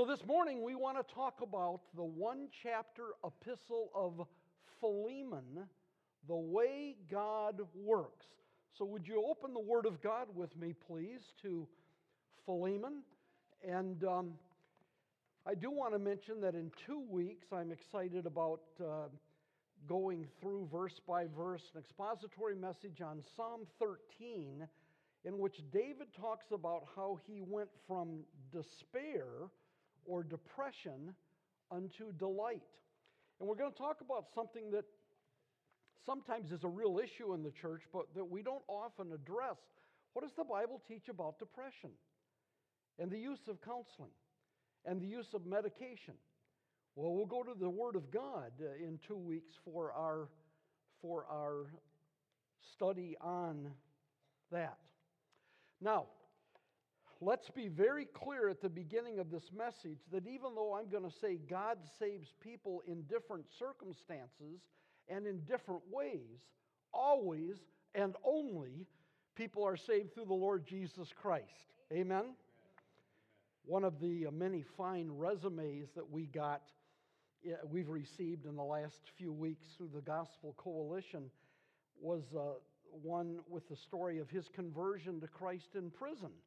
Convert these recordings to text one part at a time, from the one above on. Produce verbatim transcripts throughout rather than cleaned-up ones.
So this morning we want to talk about the one chapter epistle of Philemon, the way God works. So would you open the Word of God with me, please, to Philemon? And um, I do want to mention that in two weeks I'm excited about uh, going through verse by verse an expository message on Psalm thirteen, in which David talks about how he went from despair or depression unto delight. And we're going to talk about something that sometimes is a real issue in the church, but that we don't often address. What does the Bible teach about depression and the use of counseling and the use of medication? Well, we'll go to the Word of God in two weeks for our, for our study on that. Now, let's be very clear at the beginning of this message that even though I'm going to say God saves people in different circumstances and in different ways, always and only people are saved through the Lord Jesus Christ. Amen? Amen. One of the many fine resumes that we got, we've received in the last few weeks through the Gospel Coalition was uh, one with the story of his conversion to Christ in prison.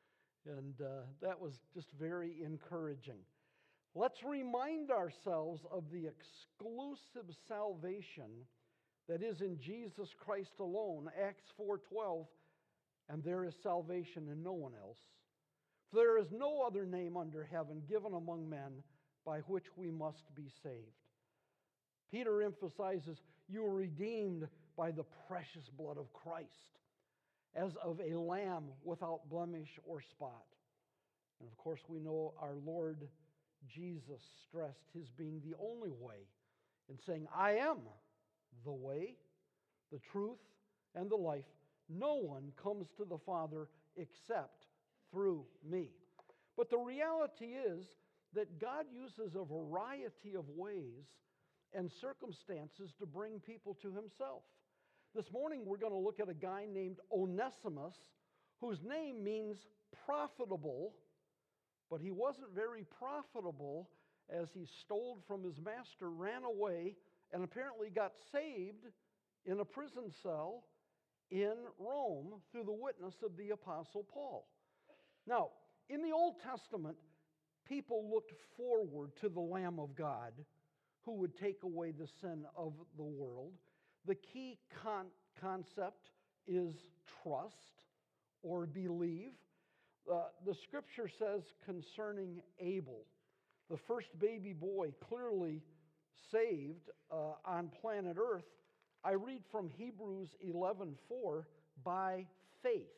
And uh, that was just very encouraging. Let's remind ourselves of the exclusive salvation that is in Jesus Christ alone. Acts four twelve, and there is salvation in no one else. For there is no other name under heaven given among men by which we must be saved. Peter emphasizes, you are redeemed by the precious blood of Christ, as of a lamb without blemish or spot. And of course we know our Lord Jesus stressed His being the only way in saying, I am the way, the truth, and the life. No one comes to the Father except through me. But the reality is that God uses a variety of ways and circumstances to bring people to Himself. This morning we're going to look at a guy named Onesimus, whose name means profitable, but he wasn't very profitable as he stole from his master, ran away, and apparently got saved in a prison cell in Rome through the witness of the Apostle Paul. Now, in the Old Testament, people looked forward to the Lamb of God who would take away the sin of the world. The key con- concept is trust or believe. Uh, the Scripture says concerning Abel, the first baby boy clearly saved uh, on planet Earth, I read from Hebrews eleven four, by faith.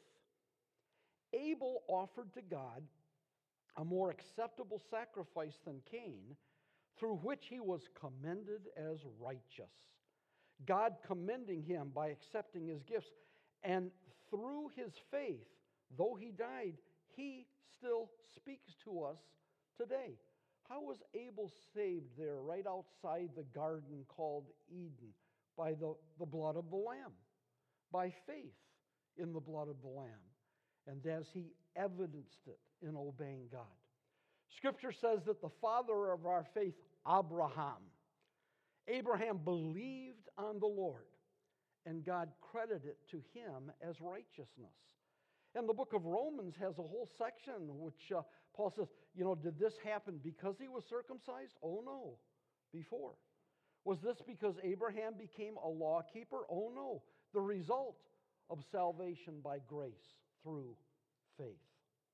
Abel offered to God a more acceptable sacrifice than Cain, through which he was commended as righteous. God commending him by accepting his gifts. And through his faith, though he died, he still speaks to us today. How was Abel saved there right outside the garden called Eden? By the, the blood of the Lamb. By faith in the blood of the Lamb. And as he evidenced it in obeying God. Scripture says that the father of our faith, Abraham, Abraham believed on the Lord, and God credited it to him as righteousness. And the book of Romans has a whole section which uh, Paul says, you know, did this happen because he was circumcised? Oh no, before. Was this because Abraham became a law keeper? Oh no, the result of salvation by grace through faith.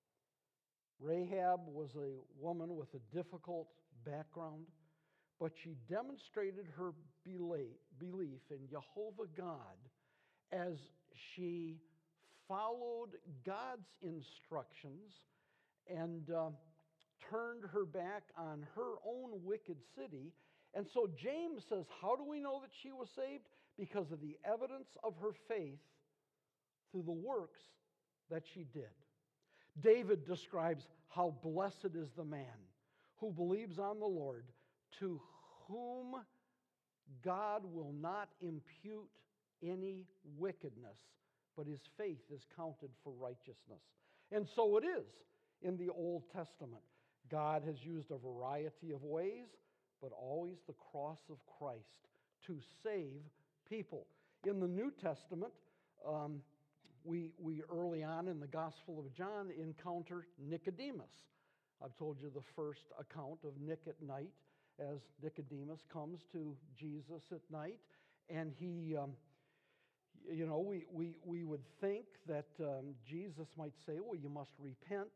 Rahab was a woman with a difficult background, but she demonstrated her belief in Jehovah God as she followed God's instructions and uh, turned her back on her own wicked city. And so James says, how do we know that she was saved? Because of the evidence of her faith through the works that she did. David describes how blessed is the man who believes on the Lord, to whom God will not impute any wickedness, but his faith is counted for righteousness. And so it is in the Old Testament. God has used a variety of ways, but always the cross of Christ to save people. In the New Testament, um, we, we early on in the Gospel of John encounter Nicodemus. I've told you the first account of Nick at night, as Nicodemus comes to Jesus at night, and he, um, you know, we, we, we would think that um, Jesus might say, well, you must repent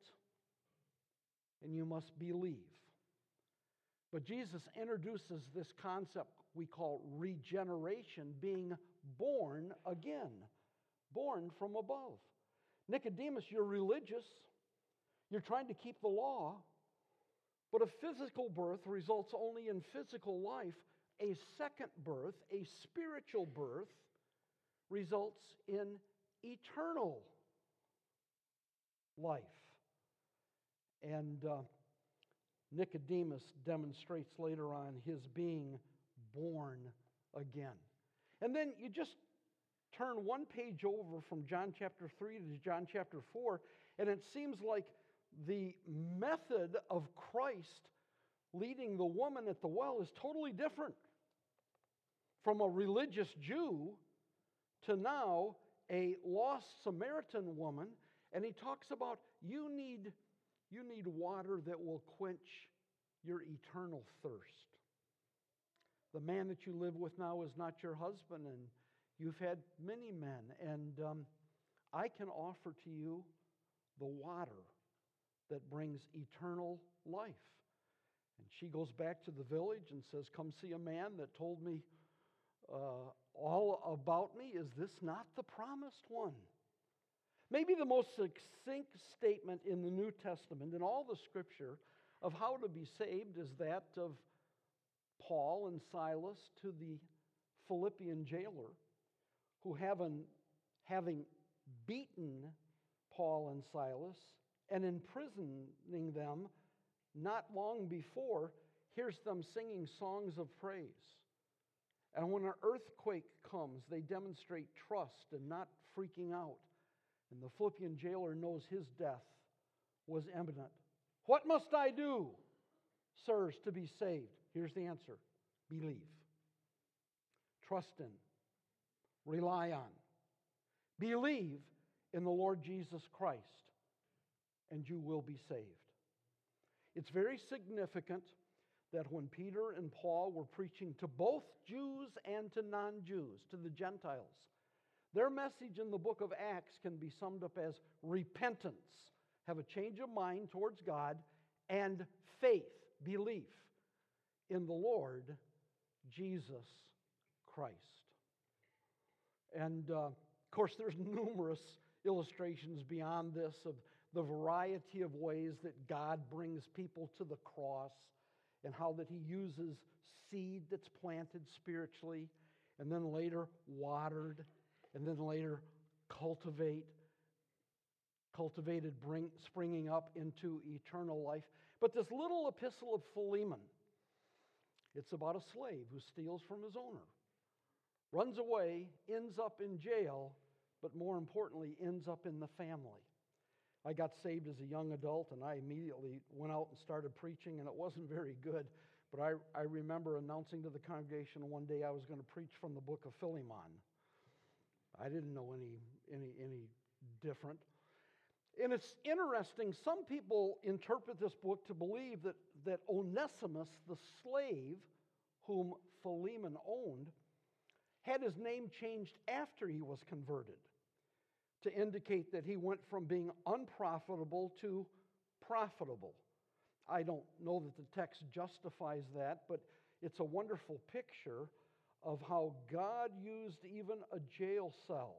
and you must believe. But Jesus introduces this concept we call regeneration, being born again, born from above. Nicodemus, you're religious, you're trying to keep the law, but a physical birth results only in physical life. A second birth, a spiritual birth, results in eternal life. And uh, Nicodemus demonstrates later on his being born again. And then you just turn one page over from John chapter three to John chapter four, and it seems like the method of Christ leading the woman at the well is totally different. From a religious Jew to now a lost Samaritan woman, and he talks about you need, you need water that will quench your eternal thirst. The man that you live with now is not your husband, and you've had many men, and um, I can offer to you the water that brings eternal life. And she goes back to the village and says, come see a man that told me uh, all about me. Is this not the promised one? Maybe the most succinct statement in the New Testament, in all the Scripture, of how to be saved is that of Paul and Silas to the Philippian jailer, who having, having beaten Paul and Silas and imprisoning them not long before, hears them singing songs of praise. And when an earthquake comes, they demonstrate trust and not freaking out. And the Philippian jailer knows his death was imminent. What must I do, sirs, to be saved? Here's the answer. Believe. Trust in. Rely on. Believe in the Lord Jesus Christ, and you will be saved. It's very significant that when Peter and Paul were preaching to both Jews and to non-Jews, to the Gentiles, their message in the book of Acts can be summed up as repentance, have a change of mind towards God, and faith, belief in the Lord Jesus Christ. And uh, of course, there's numerous illustrations beyond this of the variety of ways that God brings people to the cross, and how that He uses seed that's planted spiritually, and then later watered, and then later cultivate, cultivated, bring, springing up into eternal life. But this little epistle of Philemon, it's about a slave who steals from his owner, runs away, ends up in jail, but more importantly, ends up in the family. I got saved as a young adult, and I immediately went out and started preaching, and it wasn't very good. But I, I remember announcing to the congregation one day I was going to preach from the book of Philemon. I didn't know any, any, any different. And it's interesting, some people interpret this book to believe that, that Onesimus, the slave whom Philemon owned, had his name changed after he was converted, to indicate that he went from being unprofitable to profitable. I don't know that the text justifies that, but it's a wonderful picture of how God used even a jail cell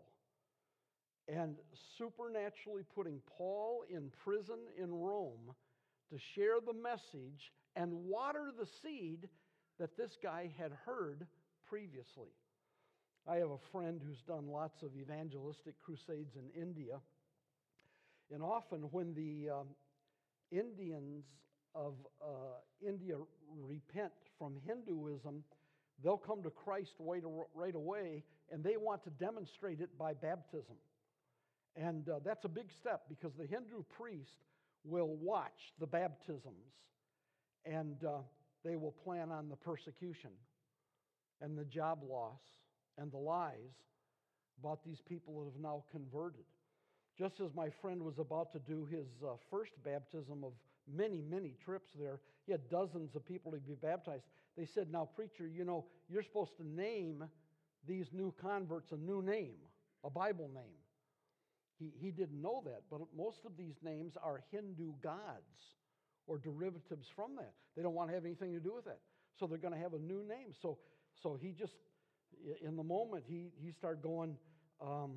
and supernaturally putting Paul in prison in Rome to share the message and water the seed that this guy had heard previously. I have a friend who's done lots of evangelistic crusades in India. And often when the um, Indians of uh, India repent from Hinduism, they'll come to Christ right, right away, and they want to demonstrate it by baptism. And uh, that's a big step, because the Hindu priest will watch the baptisms, and uh, they will plan on the persecution and the job loss and the lies about these people that have now converted. Just as my friend was about to do his uh, first baptism of many, many trips there, he had dozens of people to be baptized. They said, now, preacher, you know, you're supposed to name these new converts a new name, a Bible name. He, he didn't know that, but most of these names are Hindu gods or derivatives from that. They don't want to have anything to do with that. So they're going to have a new name. So, so he just, in the moment, he, he started going, um,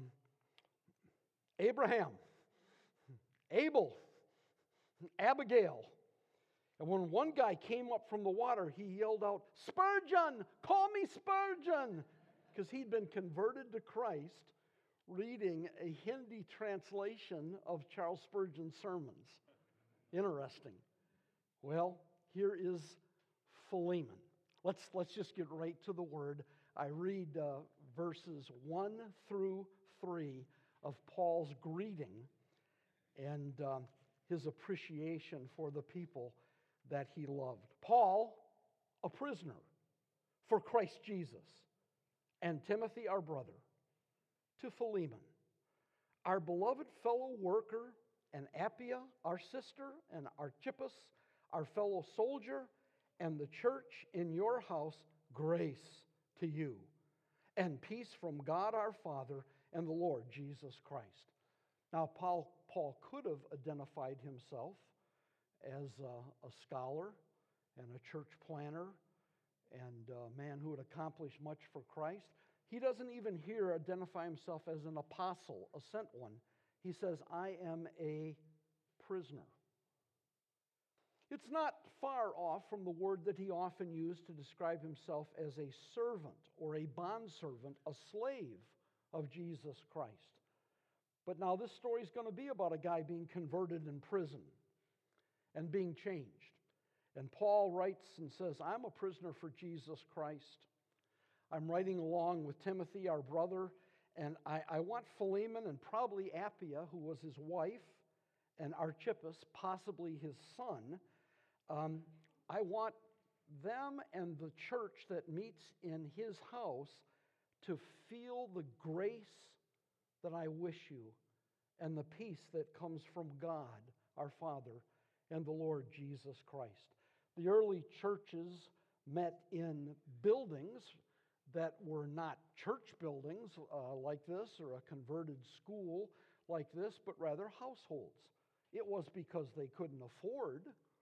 Abraham, Abel, Abigail. And when one guy came up from the water, he yelled out, Spurgeon, call me Spurgeon, because he'd been converted to Christ reading a Hindi translation of Charles Spurgeon's sermons. Interesting. Well, here is Philemon. Let's, let's just get right to the word. I read uh, verses one through three of Paul's greeting and um, his appreciation for the people that he loved. Paul, a prisoner for Christ Jesus, and Timothy, our brother, to Philemon, our beloved fellow worker, and Appia, our sister, and Archippus, our fellow soldier, and the church in your house, grace to you, and peace from God our Father and the Lord Jesus Christ. Now, Paul, Paul could have identified himself as a, a scholar and a church planner and a man who had accomplished much for Christ. He doesn't even here identify himself as an apostle, a sent one. He says, I am a prisoner. It's not far off from the word that he often used to describe himself as a servant or a bondservant, a slave of Jesus Christ. But now this story is going to be about a guy being converted in prison and being changed. And Paul writes and says, I'm a prisoner for Jesus Christ. I'm writing along with Timothy, our brother, and I, I want Philemon and probably Appia, who was his wife, and Archippus, possibly his son. Um, I want them and the church that meets in his house to feel the grace that I wish you and the peace that comes from God, our Father, and the Lord Jesus Christ. The early churches met in buildings that were not church buildings uh, like this or a converted school like this, but rather households. It was because they couldn't afford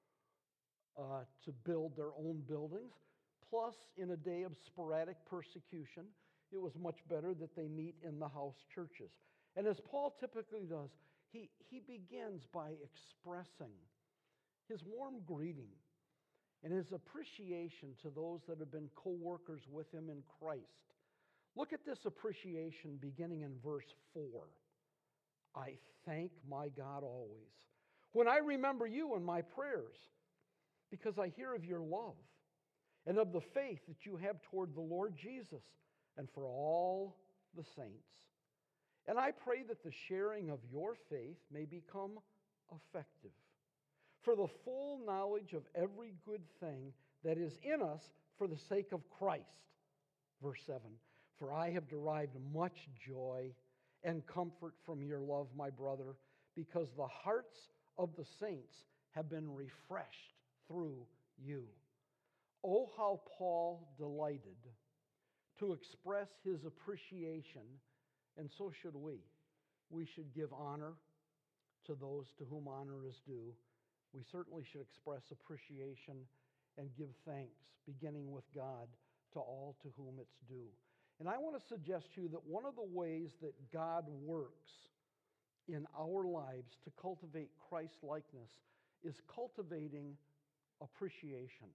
uh, to build their own buildings. Plus, in a day of sporadic persecution, it was much better that they meet in the house churches. And as Paul typically does, he, he begins by expressing his warm greeting and his appreciation to those that have been co-workers with him in Christ. Look at this appreciation beginning in verse four. I thank my God always when I remember you in my prayers, because I hear of your love and of the faith that you have toward the Lord Jesus and for all the saints. And I pray that the sharing of your faith may become effective for the full knowledge of every good thing that is in us for the sake of Christ. Verse seven, for I have derived much joy and comfort from your love, my brother, because the hearts of the saints have been refreshed through you. Oh, how Paul delighted to express his appreciation, and so should we. We should give honor to those to whom honor is due. We certainly should express appreciation and give thanks, beginning with God, to all to whom it's due. And I want to suggest to you that one of the ways that God works in our lives to cultivate Christ-likeness is cultivating appreciation.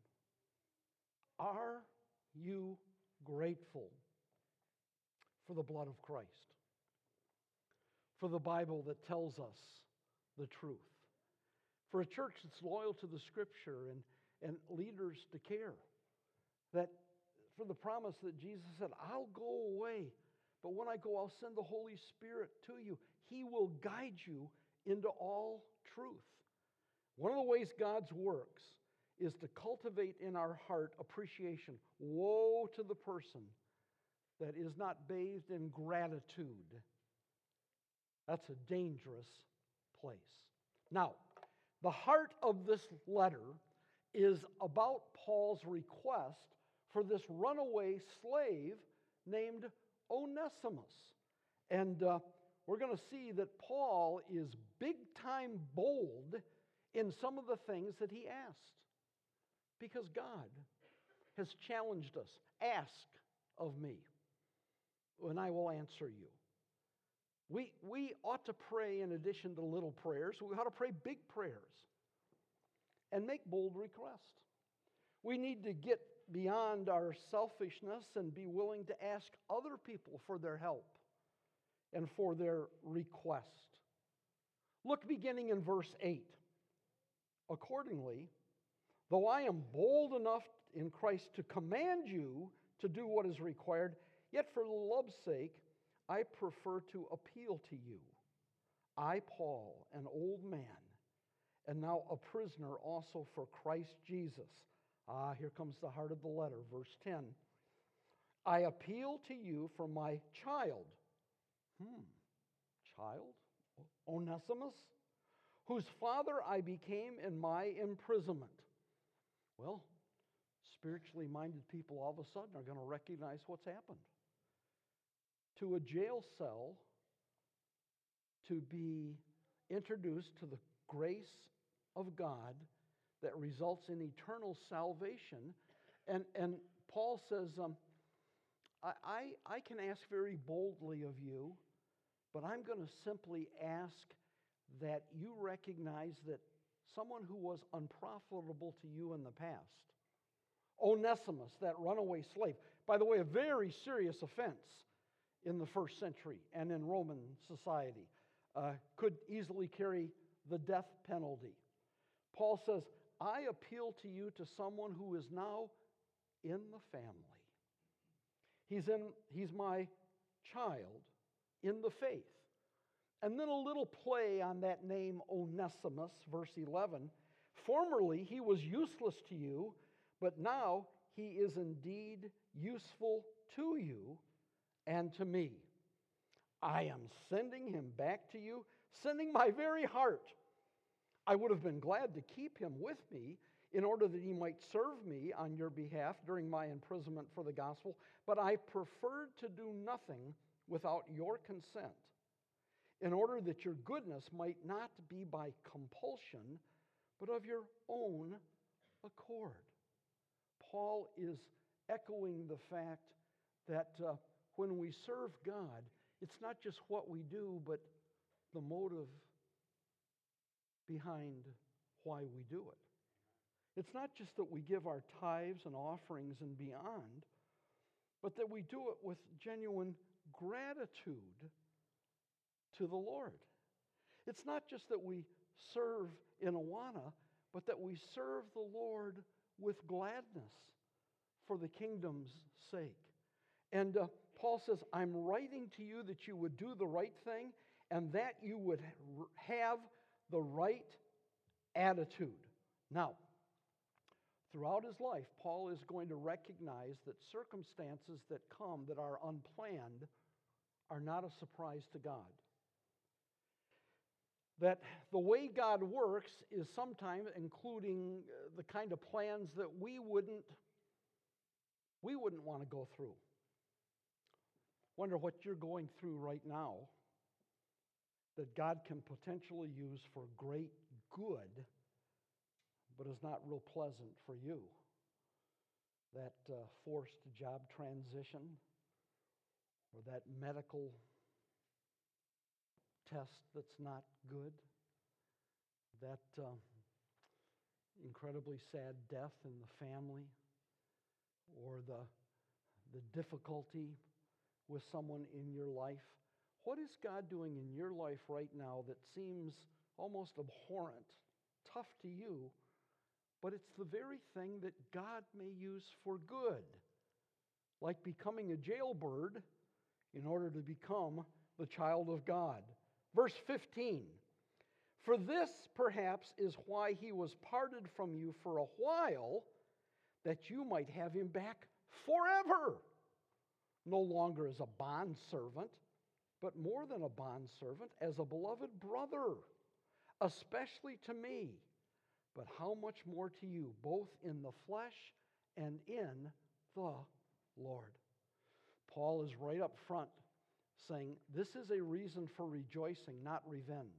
Are you grateful for the blood of Christ? For the Bible that tells us the truth? For a church that's loyal to the Scripture and, and leaders to care? That for the promise that Jesus said, I'll go away, but when I go, I'll send the Holy Spirit to you. He will guide you into all truth. One of the ways God works is to cultivate in our heart appreciation. Woe to the person that is not bathed in gratitude. That's a dangerous place. Now, the heart of this letter is about Paul's request for this runaway slave named Onesimus. And uh, we're going to see that Paul is big time bold in some of the things that he asked. Because God has challenged us. Ask of me, and I will answer you. We, we ought to pray in addition to little prayers. We ought to pray big prayers and make bold requests. We need to get beyond our selfishness and be willing to ask other people for their help and for their request. Look beginning in verse eight. Accordingly, though I am bold enough in Christ to command you to do what is required, yet for love's sake, I prefer to appeal to you. I, Paul, an old man, and now a prisoner also for Christ Jesus. Ah, here comes the heart of the letter, verse ten. I appeal to you for my child. Hmm, child? Onesimus? Whose father I became in my imprisonment. Well, spiritually minded people all of a sudden are going to recognize what's happened. To a jail cell, to be introduced to the grace of God that results in eternal salvation. And, and Paul says, um, I, I, I can ask very boldly of you, but I'm going to simply ask that you recognize that someone who was unprofitable to you in the past, Onesimus, that runaway slave, by the way, a very serious offense in the first century and in Roman society, uh, could easily carry the death penalty. Paul says, I appeal to you to someone who is now in the family. He's, in, he's my child in the faith. And then a little play on that name Onesimus, verse eleven. Formerly he was useless to you, but now he is indeed useful to you and to me. I am sending him back to you, sending my very heart. I would have been glad to keep him with me in order that he might serve me on your behalf during my imprisonment for the gospel, but I preferred to do nothing without your consent, in order that your goodness might not be by compulsion, but of your own accord. Paul is echoing the fact that uh, when we serve God, it's not just what we do, but the motive behind why we do it. It's not just that we give our tithes and offerings and beyond, but that we do it with genuine gratitude to the Lord. It's not just that we serve in Awana, but that we serve the Lord with gladness for the kingdom's sake. And uh, Paul says, I'm writing to you that you would do the right thing and that you would have the right attitude. Now, throughout his life, Paul is going to recognize that circumstances that come that are unplanned are not a surprise to God. That the way God works is sometimes including the kind of plans that we wouldn't, we wouldn't want to go through. Wonder what you're going through right now that God can potentially use for great good, but is not real pleasant for you. That uh, forced job transition, or that medical test that's not good, that um, incredibly sad death in the family, or the, the difficulty with someone in your life. What is God doing in your life right now that seems almost abhorrent, tough to you, but it's the very thing that God may use for good, like becoming a jailbird in order to become the child of God. Verse fifteen, For this, perhaps, is why he was parted from you for a while, that you might have him back forever, no longer as a bondservant, but more than a bondservant, as a beloved brother, especially to me, but how much more to you, both in the flesh and in the Lord. Paul is right up front saying, this is a reason for rejoicing, not revenge.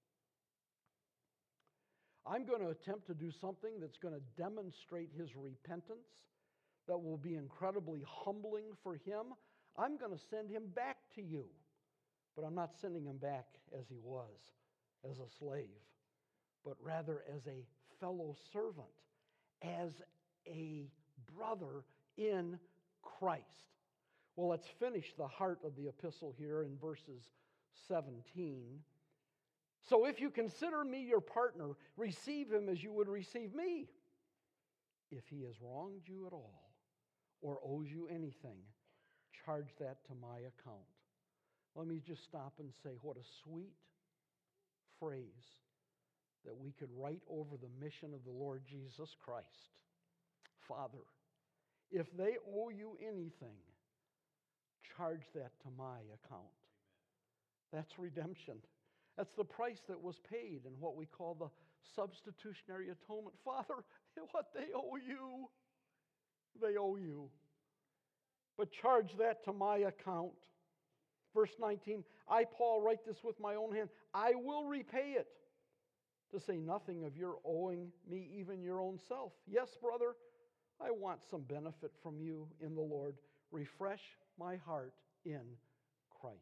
I'm going to attempt to do something that's going to demonstrate his repentance, that will be incredibly humbling for him. I'm going to send him back to you, but I'm not sending him back as he was, as a slave, but rather as a fellow servant, as a brother in Christ. Well, let's finish the heart of the epistle here in verses seventeen. So if you consider me your partner, receive him as you would receive me. If he has wronged you at all or owes you anything, charge that to my account. Let me just stop and say, what a sweet phrase that we could write over the mission of the Lord Jesus Christ. Father, if they owe you anything, charge that to my account. That's redemption. That's the price that was paid in what we call the substitutionary atonement. Father, what they owe you, they owe you. But charge that to my account. Verse nineteen, I, Paul, write this with my own hand. I will repay it, to say nothing of your owing me even your own self. Yes, brother, I want some benefit from you in the Lord. Refresh my heart in Christ.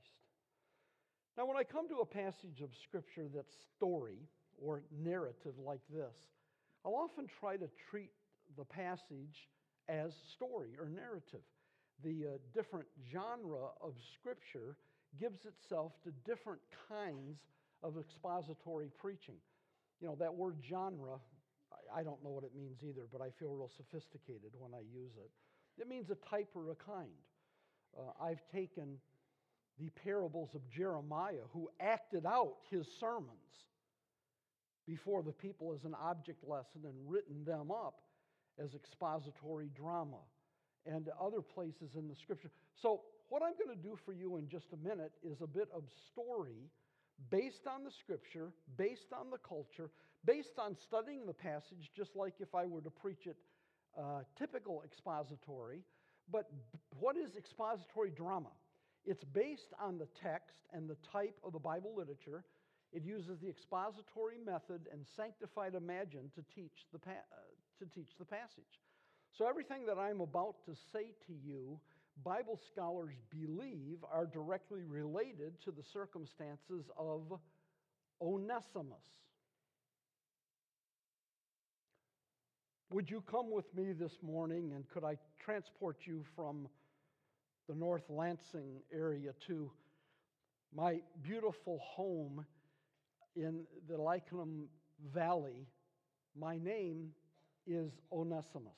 Now, when I come to a passage of Scripture that's story or narrative like this, I'll often try to treat the passage as story or narrative. The uh, different genre of Scripture gives itself to different kinds of expository preaching. You know, that word genre, I don't know what it means either, but I feel real sophisticated when I use it. It means a type or a kind. Uh, I've taken the parables of Jeremiah, who acted out his sermons before the people as an object lesson and written them up as expository drama, and other places in the Scripture. So what I'm going to do for you in just a minute is a bit of story based on the Scripture, based on the culture, based on studying the passage, just like if I were to preach it uh, typical expository. But what is expository drama? It's based on the text and the type of the Bible literature. It uses the expository method and sanctified imagine to teach the pa- uh, to teach the passage. So everything that I'm about to say to you, Bible scholars believe are directly related to the circumstances of Onesimus. Would you come with me this morning, and could I transport you from the North Lansing area to my beautiful home in the Lycum Valley? My name is Onesimus.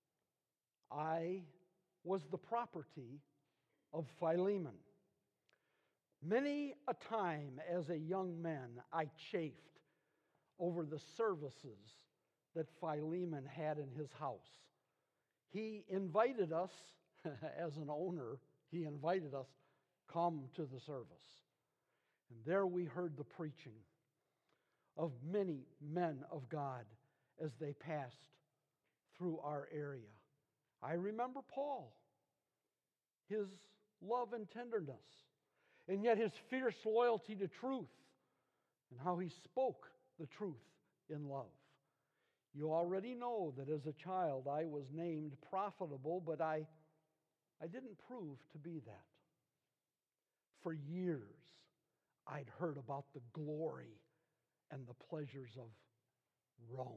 I was the property of Philemon. Many a time as a young man, I chafed over the services that Philemon had in his house. He invited us, as an owner, he invited us, come to the service. And there we heard the preaching of many men of God as they passed through our area. I remember Paul, his love and tenderness, and yet his fierce loyalty to truth, and how he spoke the truth in love. You already know that as a child I was named profitable, but I, I didn't prove to be that. For years, I'd heard about the glory and the pleasures of Rome.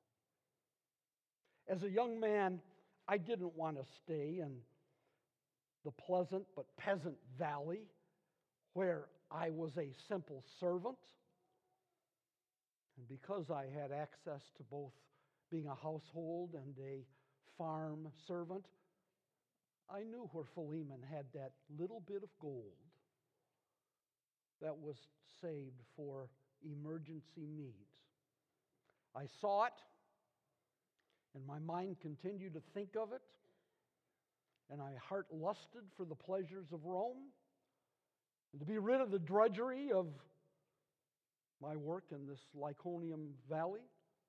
As a young man, I didn't want to stay in the pleasant but peasant valley where I was a simple servant. And because I had access to both being a household and a farm servant, I knew where Philemon had that little bit of gold that was saved for emergency needs. I saw it, and my mind continued to think of it, and my heart lusted for the pleasures of Rome, and to be rid of the drudgery of my work in this Lyconium Valley,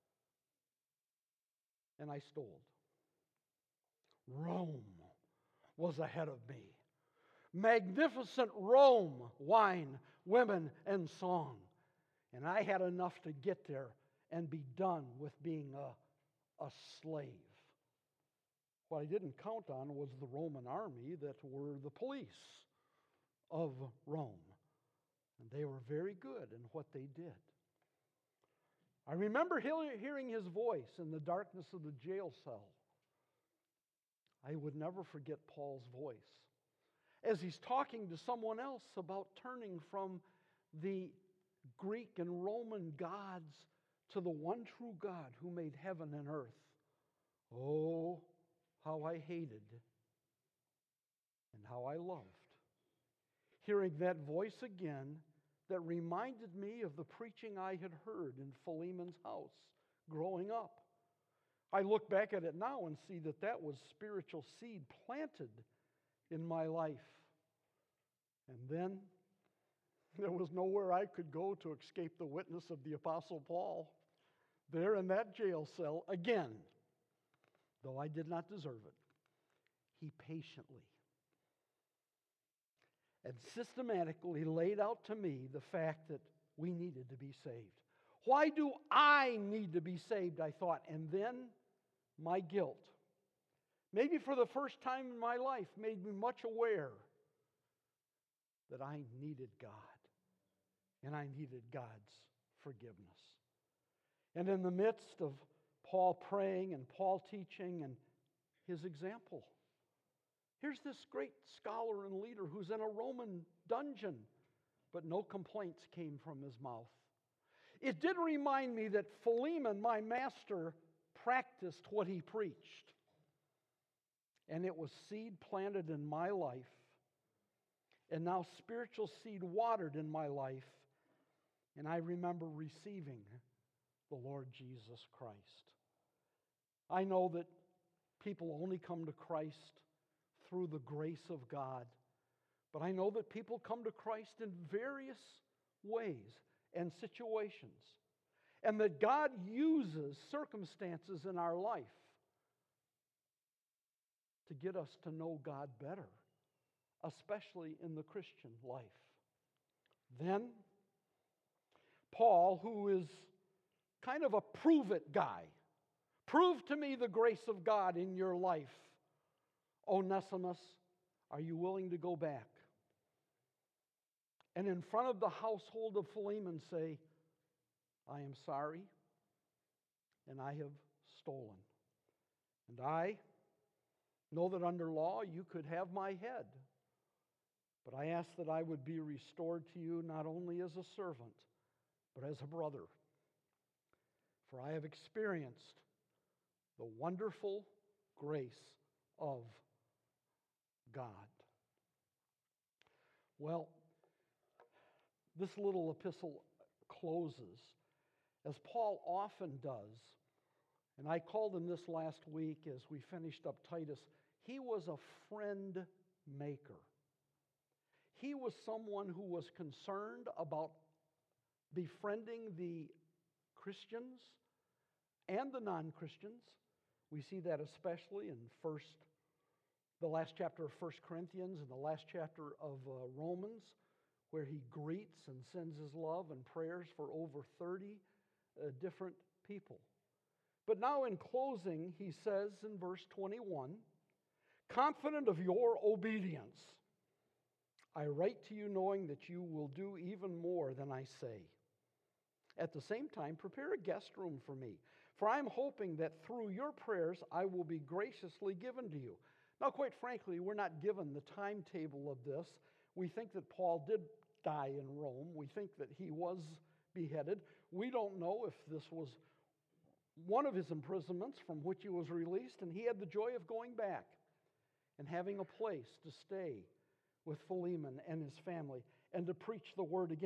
and I stole. Rome was ahead of me. Magnificent Rome, wine, women, and song. And I had enough to get there and be done with being a, a slave. What I didn't count on was the Roman army that were the police of Rome. And they were very good in what they did. I remember hearing his voice in the darkness of the jail cell. I would never forget Paul's voice as he's talking to someone else about turning from the Greek and Roman gods to the one true God who made heaven and earth. Oh, how I hated and how I loved hearing that voice again that reminded me of the preaching I had heard in Philemon's house growing up. I look back at it now and see that that was spiritual seed planted in my life. And then there was nowhere I could go to escape the witness of the Apostle Paul. There in that jail cell again, though I did not deserve it, he patiently and systematically laid out to me the fact that we needed to be saved. Why do I need to be saved, I thought, and then my guilt, maybe for the first time in my life, made me much aware that I needed God and I needed God's forgiveness. And in the midst of Paul praying and Paul teaching and his example, here's this great scholar and leader who's in a Roman dungeon, but no complaints came from his mouth. It did remind me that Philemon, my master, practiced what he preached. And it was seed planted in my life, and now spiritual seed watered in my life, and I remember receiving the Lord Jesus Christ. I know that people only come to Christ through the grace of God, but I know that people come to Christ in various ways and situations, and that God uses circumstances in our life to get us to know God better, especially in the Christian life. Then, Paul, who is kind of a prove-it guy, prove to me the grace of God in your life. Onesimus, are you willing to go back? And in front of the household of Philemon say, I am sorry, and I have stolen. And I know that under law you could have my head, but I ask that I would be restored to you not only as a servant, but as a brother. For I have experienced the wonderful grace of God. Well, this little epistle closes, as Paul often does, and I called him this last week as we finished up Titus. He was a friend maker. He was someone who was concerned about befriending the Christians and the non-Christians. We see that especially in first, the last chapter of First Corinthians and the last chapter of uh, Romans, where he greets and sends his love and prayers for over thirty uh, different people. But now in closing, he says in verse twenty-one, confident of your obedience, I write to you knowing that you will do even more than I say. At the same time, prepare a guest room for me, for I am hoping that through your prayers I will be graciously given to you. Now, quite frankly, we're not given the timetable of this. We think that Paul did die in Rome. We think that he was beheaded. We don't know if this was one of his imprisonments from which he was released, and he had the joy of going back and having a place to stay with Philemon and his family and to preach the word again.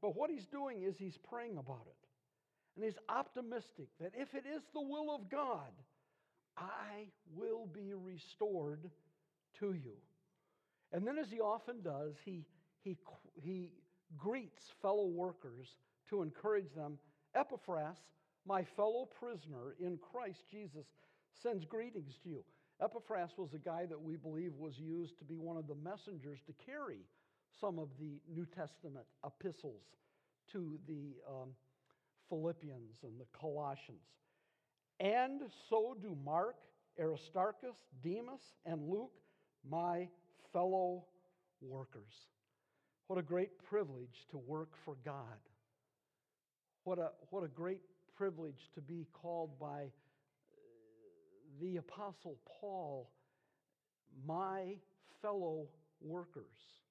But what he's doing is he's praying about it. And he's optimistic that if it is the will of God, I will be restored to you. And then, as he often does, he, he, he greets fellow workers to encourage them. Epaphras, my fellow prisoner in Christ Jesus, sends greetings to you. Epaphras was a guy that we believe was used to be one of the messengers to carry some of the New Testament epistles to the um, Philippians and the Colossians. And so do Mark, Aristarchus, Demas, and Luke, my fellow workers. What a great privilege to work for God. What a, what a great privilege to be called by the Apostle Paul, my fellow workers.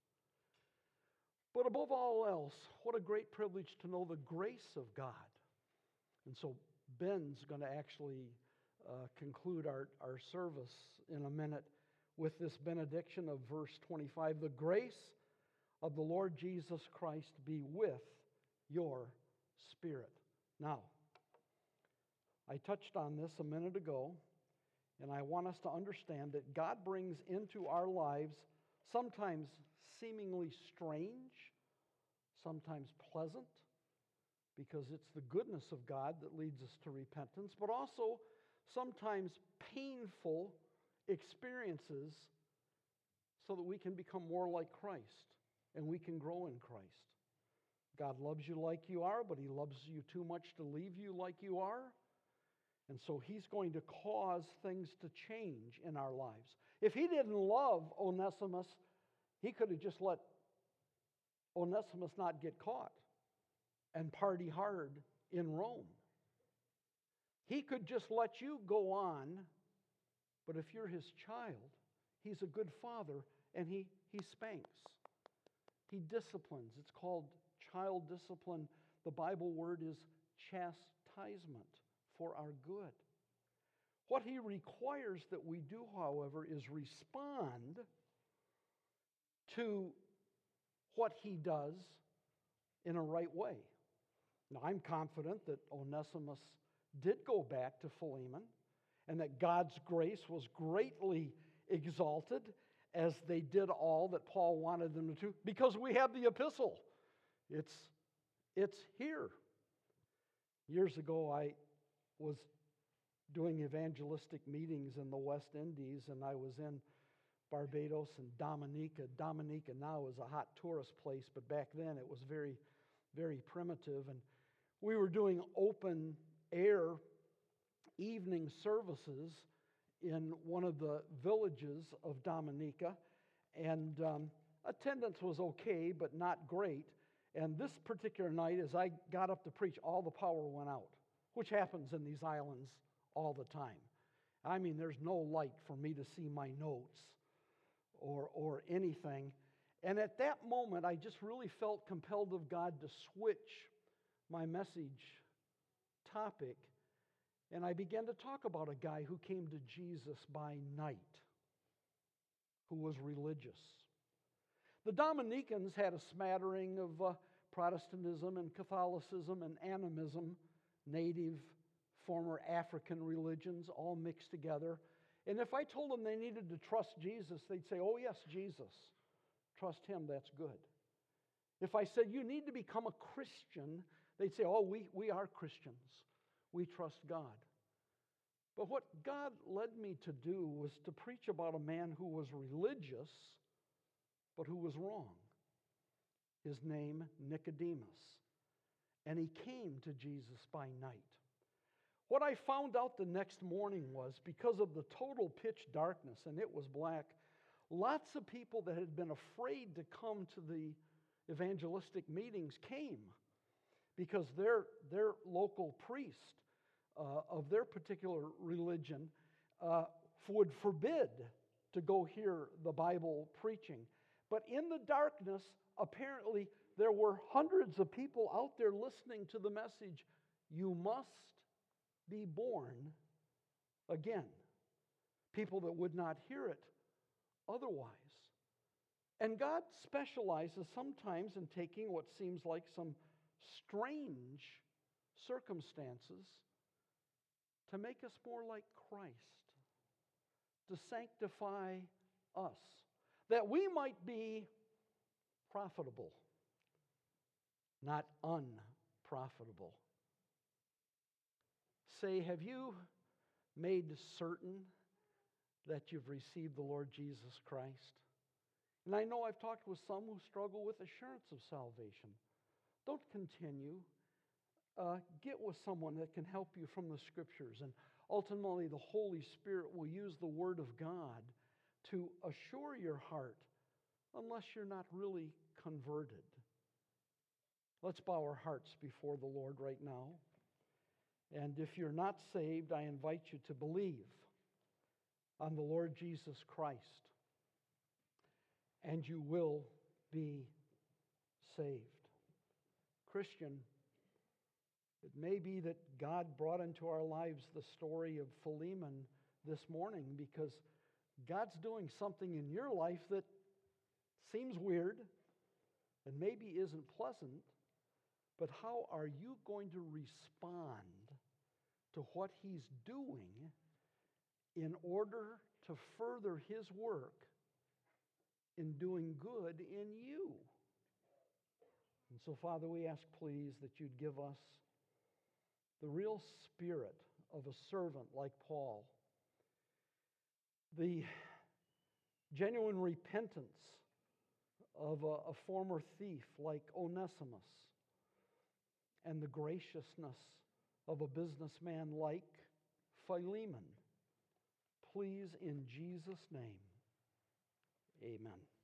But above all else, what a great privilege to know the grace of God. And so Ben's going to actually uh, conclude our, our service in a minute with this benediction of verse twenty-five. The grace of the Lord Jesus Christ be with your spirit. Now, I touched on this a minute ago, and I want us to understand that God brings into our lives sometimes seemingly strange, sometimes pleasant, because it's the goodness of God that leads us to repentance, but also sometimes painful experiences so that we can become more like Christ and we can grow in Christ. God loves you like you are, but He loves you too much to leave you like you are. And so He's going to cause things to change in our lives. If He didn't love Onesimus, He could have just let Onesimus not get caught and party hard in Rome. He could just let you go on, but if you're His child, He's a good father, and he, he spanks. He disciplines. It's called child discipline. The Bible word is chastisement for our good. What He requires that we do, however, is respond to what He does in a right way. Now, I'm confident that Onesimus did go back to Philemon, and that God's grace was greatly exalted as they did all that Paul wanted them to do, because we have the epistle. It's, it's here. Years ago, I was doing evangelistic meetings in the West Indies, and I was in Barbados and Dominica. Dominica now is a hot tourist place, but back then it was very, very primitive. And we were doing open air evening services in one of the villages of Dominica, and um, attendance was okay, but not great. And this particular night, as I got up to preach, all the power went out, which happens in these islands all the time. I mean, there's no light for me to see my notes or, or anything. And at that moment, I just really felt compelled of God to switch my message topic. And I began to talk about a guy who came to Jesus by night, who was religious. The Dominicans had a smattering of uh, Protestantism and Catholicism and animism, native, former African religions, all mixed together. And if I told them they needed to trust Jesus, they'd say, oh yes, Jesus. Trust Him, that's good. If I said, you need to become a Christian, they'd say, oh, we, we are Christians. We trust God. But what God led me to do was to preach about a man who was religious, but who was wrong. His name, Nicodemus. And he came to Jesus by night. What I found out the next morning was, because of the total pitch darkness, and it was black, lots of people that had been afraid to come to the evangelistic meetings came, because their, their local priest uh, of their particular religion uh, would forbid to go hear the Bible preaching. But in the darkness, apparently, there were hundreds of people out there listening to the message, you must be born again. People that would not hear it otherwise. And God specializes sometimes in taking what seems like some strange circumstances to make us more like Christ, to sanctify us, that we might be profitable, not unprofitable. Say, have you made certain that you've received the Lord Jesus Christ? And I know I've talked with some who struggle with assurance of salvation. Don't continue. Uh, get with someone that can help you from the Scriptures. And ultimately, the Holy Spirit will use the Word of God to assure your heart, unless you're not really converted. Let's bow our hearts before the Lord right now. And if you're not saved, I invite you to believe on the Lord Jesus Christ, and you will be saved. Christian, it may be that God brought into our lives the story of Philemon this morning because God's doing something in your life that seems weird and maybe isn't pleasant, but how are you going to respond to what He's doing in order to further His work in doing good in you? And so, Father, we ask, please, that you'd give us the real spirit of a servant like Paul, the genuine repentance of a, a former thief like Onesimus, and the graciousness of a businessman like Philemon. Please, in Jesus' name, amen.